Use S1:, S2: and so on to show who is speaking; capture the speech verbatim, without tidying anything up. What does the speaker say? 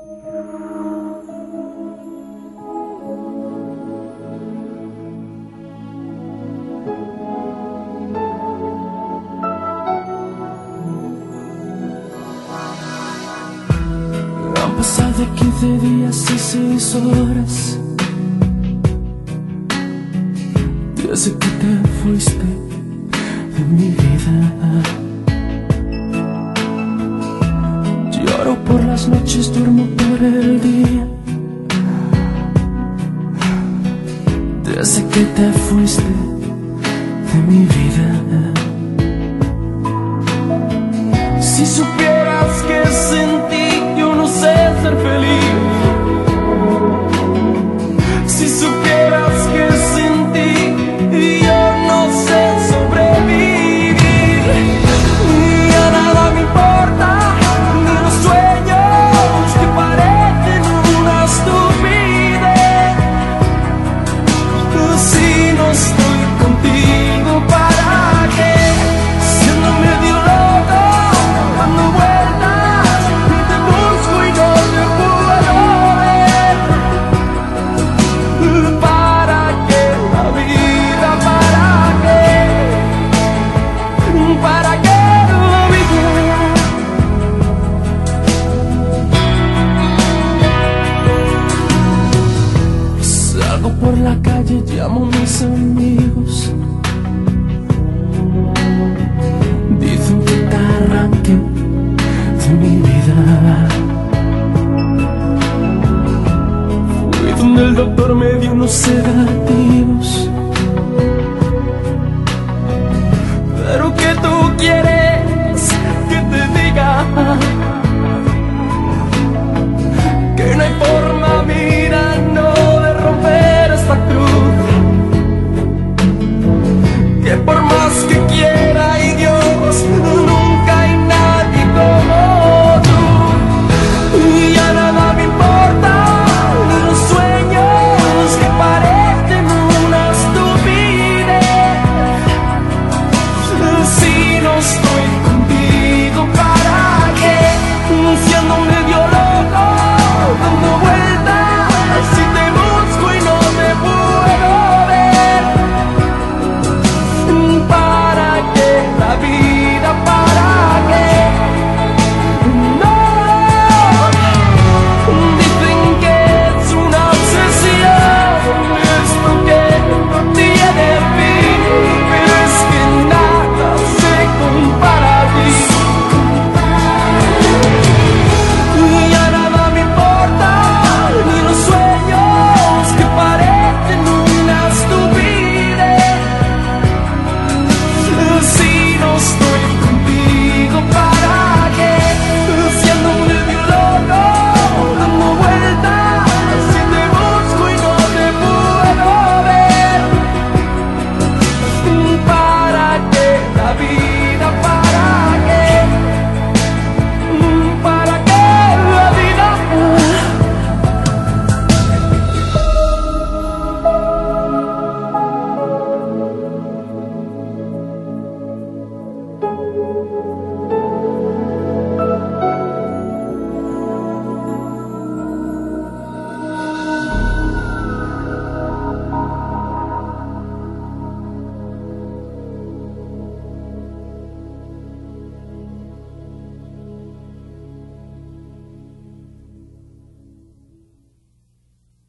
S1: Han pasado quince días y seis horas desde que te fuiste de mi vida. Lloro por las noches, duermo por el día desde que te fuiste de mi vida. Si supieras que sentí, yo no sé ser feliz. Si supieras que sentí, yo no sé sobrevivir. Ya nada me importa, ni los sueños que parecen una estupidez. Si no estoy contigo, ¿para qué? Siendo medio loco, dando vueltas, te busco y no te puedo ver. ¿Para qué la vida? ¿Para qué? ¿Para qué la vida? Salgo por la calle, llamo a mis amigos. Dicen que te arranque de mi vida. Fui donde el doctor me dio unos sedativos